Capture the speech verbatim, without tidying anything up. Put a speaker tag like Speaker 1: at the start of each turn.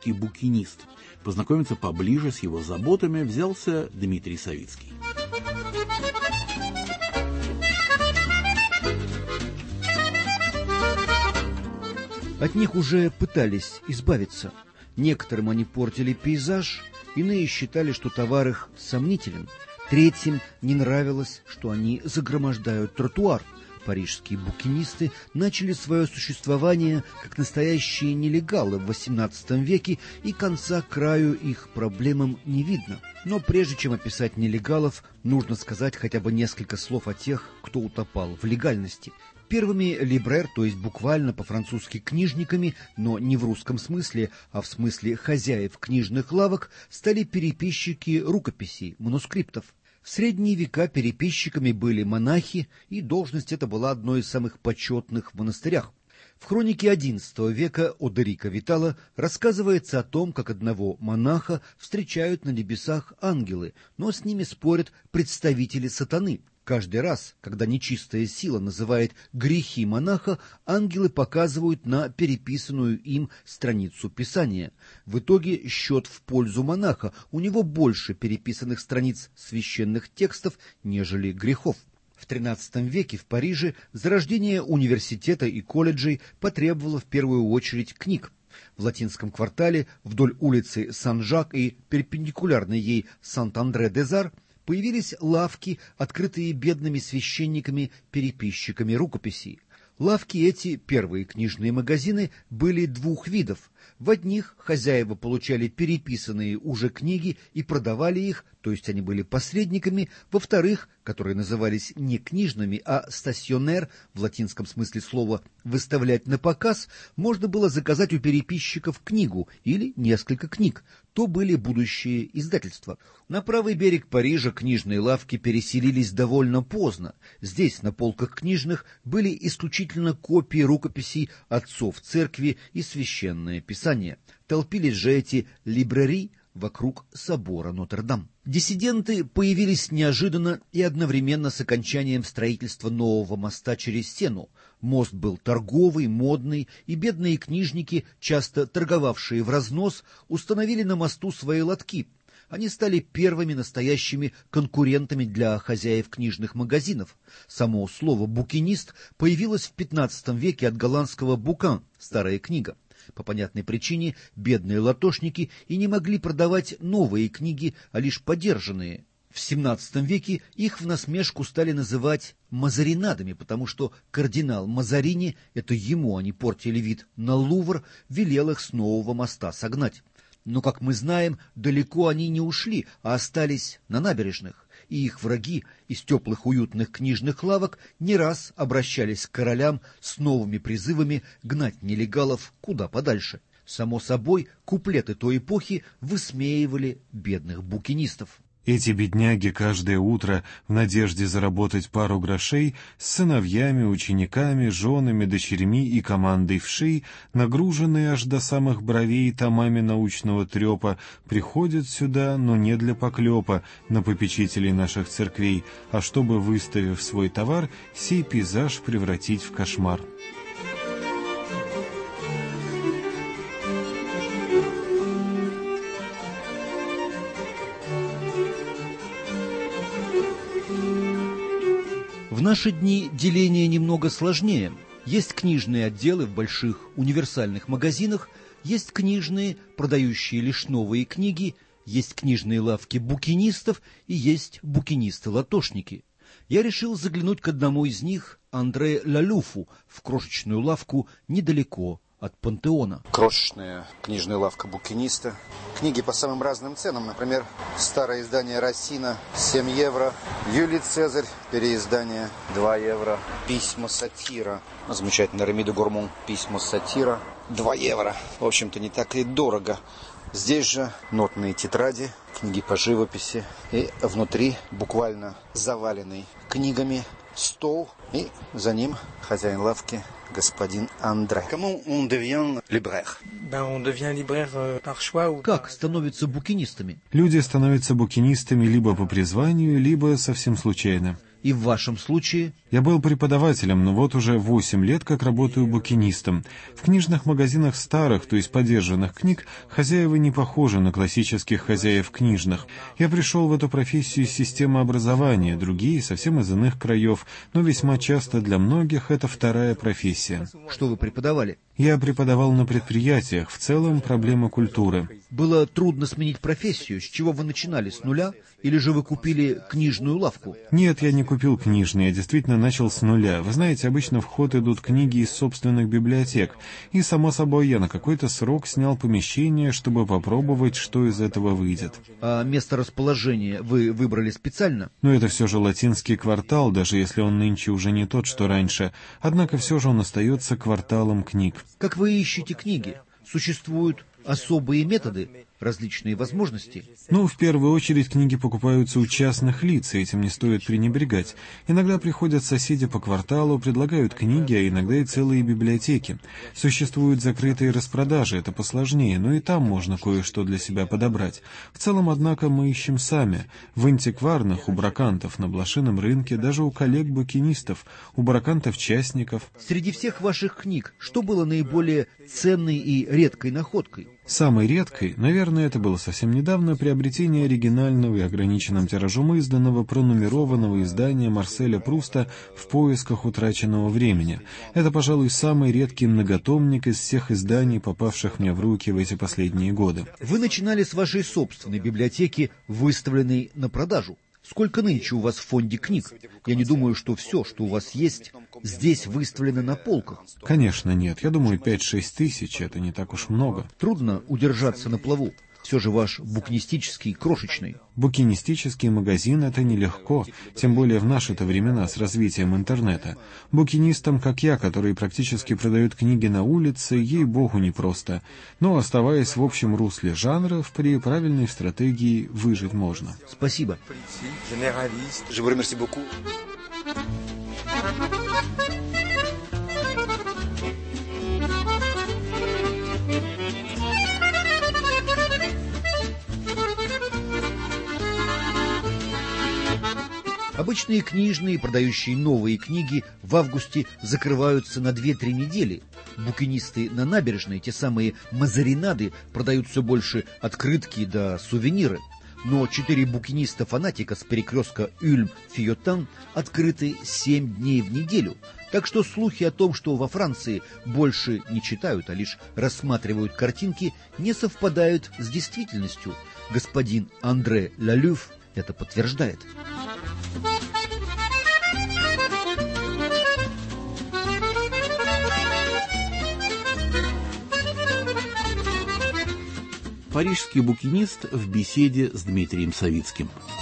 Speaker 1: парижский букинист. Познакомиться поближе с его заботами взялся Дмитрий Савицкий.
Speaker 2: От них уже пытались избавиться. Некоторым они портили пейзаж, иные считали, что товар их сомнителен. Третьим не нравилось, что они загромождают тротуар. Парижские букинисты начали свое существование как настоящие нелегалы в восемнадцатом веке, и конца краю их проблемам не видно. Но прежде чем описать нелегалов, нужно сказать хотя бы несколько слов о тех, кто утопал в легальности. Первыми либрер, то есть буквально по-французски книжниками, но не в русском смысле, а в смысле хозяев книжных лавок, стали переписчики рукописей, манускриптов. В средние века переписчиками были монахи, и должность эта была одной из самых почетных в монастырях. В хронике одиннадцатого века Одерика Витала рассказывается о том, как одного монаха встречают на небесах ангелы, но с ними спорят представители сатаны. Каждый раз, когда нечистая сила называет грехи монаха, ангелы показывают на переписанную им страницу Писания. В итоге счет в пользу монаха, у него больше переписанных страниц священных текстов, нежели грехов. В тринадцатом веке в Париже зарождение университета и колледжей потребовало в первую очередь книг. В латинском квартале вдоль улицы Сан-Жак и перпендикулярно ей Сант-Андре-де-Зар появились лавки, открытые бедными священниками-переписчиками рукописей. Лавки эти, первые книжные магазины, были двух видов. В одних хозяева получали переписанные уже книги и продавали их, то есть они были посредниками. Во вторых, которые назывались не книжными, а стасьонер, в латинском смысле слова «выставлять на показ», можно было заказать у переписчиков книгу или несколько книг. То были будущие издательства. На правый берег Парижа книжные лавки переселились довольно поздно. Здесь, на полках книжных, были исключительно копии рукописей отцов церкви и священное писание. Толпились же эти либрери вокруг собора Нотр-Дам. Диссиденты появились неожиданно и одновременно с окончанием строительства нового моста через Сену. Мост был торговый, модный, и бедные книжники, часто торговавшие в разнос, установили на мосту свои лотки. Они стали первыми настоящими конкурентами для хозяев книжных магазинов. Само слово «букинист» появилось в пятнадцатом веке от голландского «букан» — старая книга. По понятной причине бедные латошники и не могли продавать новые книги, а лишь подержанные. В семнадцатом веке их в насмешку стали называть мазаринадами, потому что кардинал Мазарини, это ему они портили вид на Лувр, велел их с нового моста согнать. Но, как мы знаем, далеко они не ушли, а остались на набережных, и их враги из теплых уютных книжных лавок не раз обращались к королям с новыми призывами гнать нелегалов куда подальше. Само собой, куплеты той эпохи высмеивали бедных букинистов.
Speaker 3: Эти бедняги каждое утро, в надежде заработать пару грошей, с сыновьями, учениками, женами, дочерьми и командой вшей, нагруженные аж до самых бровей томами научного трепа, приходят сюда, но не для поклепа на попечителей наших церквей, а чтобы, выставив свой товар, сей пейзаж превратить в кошмар.
Speaker 2: В наши дни деление немного сложнее. Есть книжные отделы в больших универсальных магазинах, есть книжные, продающие лишь новые книги, есть книжные лавки букинистов и есть букинисты-латошники. Я решил заглянуть к одному из них, Андре Лалюфу, в крошечную лавку недалеко от Пантеона.
Speaker 4: Крошечная книжная лавка букиниста. Книги по самым разным ценам. Например, старое издание Рассина семь евро. Юлий Цезарь, переиздание два евро. Письма сатира. Замечательно, Реми де Гурмон. Письма сатира два евро. В общем-то, не так и дорого. Здесь же нотные тетради, книги по живописи. И внутри буквально заваленный книгами стол. И за ним хозяин лавки господин Андре. Comment on devient libraire?
Speaker 5: Ben, on devient libraire par choix ou...
Speaker 2: Как становятся букинистами?
Speaker 3: Люди становятся букинистами либо по призванию, либо совсем случайно.
Speaker 2: И в вашем случае?
Speaker 3: Я был преподавателем, но вот уже восемь лет как работаю букинистом. В книжных магазинах старых, то есть подержанных книг, хозяева не похожи на классических хозяев книжных. Я пришел в эту профессию из системы образования, другие совсем из иных краев, но весьма часто для многих это вторая профессия.
Speaker 2: Что вы преподавали?
Speaker 3: Я преподавал на предприятиях, в целом проблема культуры.
Speaker 2: Было трудно сменить профессию. С чего вы начинали? С нуля? Или же вы купили книжную лавку?
Speaker 3: Нет, я не купил книжные, я действительно начал с нуля. Вы знаете, обычно в ход идут книги из собственных библиотек. И, само собой, я на какой-то срок снял помещение, чтобы попробовать, что из этого выйдет.
Speaker 2: А место расположения вы выбрали специально?
Speaker 3: Но это все же латинский квартал, даже если он нынче уже не тот, что раньше. Однако все же он остается кварталом книг.
Speaker 2: Как вы ищете книги? Существуют особые методы, различные возможности?
Speaker 3: Ну, в первую очередь, книги покупаются у частных лиц, и этим не стоит пренебрегать. Иногда приходят соседи по кварталу, предлагают книги, а иногда и целые библиотеки. Существуют закрытые распродажи, это посложнее, но и там можно кое-что для себя подобрать. В целом, однако, мы ищем сами. В антикварных, у бракантов, на блошином рынке, даже у коллег-букинистов, у бракантов-частников.
Speaker 2: Среди всех ваших книг, что было наиболее ценной и редкой находкой?
Speaker 3: Самой редкой, наверное, это было совсем недавно, приобретение оригинального и ограниченным тиражом изданного пронумерованного издания Марселя Пруста «В поисках утраченного времени». Это, пожалуй, самый редкий многотомник из всех изданий, попавших мне в руки в эти последние годы.
Speaker 2: Вы начинали с вашей собственной библиотеки, выставленной на продажу. Сколько нынче у вас в фонде книг? Я не думаю, что все, что у вас есть, здесь выставлено на полках.
Speaker 3: Конечно, нет. Я думаю, пять-шесть тысяч — это не так уж много.
Speaker 2: Трудно удержаться на плаву. Все же ваш букинистический крошечный.
Speaker 3: Букинистический магазин — это нелегко, тем более в наши-то времена с развитием интернета. Букинистам, как я, которые практически продают книги на улице, ей-богу, непросто. Но, оставаясь в общем русле жанров, при правильной стратегии выжить можно.
Speaker 2: Спасибо.
Speaker 4: Je vous remercie beaucoup.
Speaker 2: Обычные книжные, продающие новые книги, в августе закрываются на две-три недели. Букинисты на набережной, те самые мазаринады, продают все больше открытки да сувениры. Но четыре букиниста-фанатика с перекрестка Ульм-Фийотан открыты семь дней в неделю. Так что слухи о том, что во Франции больше не читают, а лишь рассматривают картинки, не совпадают с действительностью. Господин Андре Лалюф это подтверждает.
Speaker 1: Парижский букинист в беседе с Дмитрием Савицким.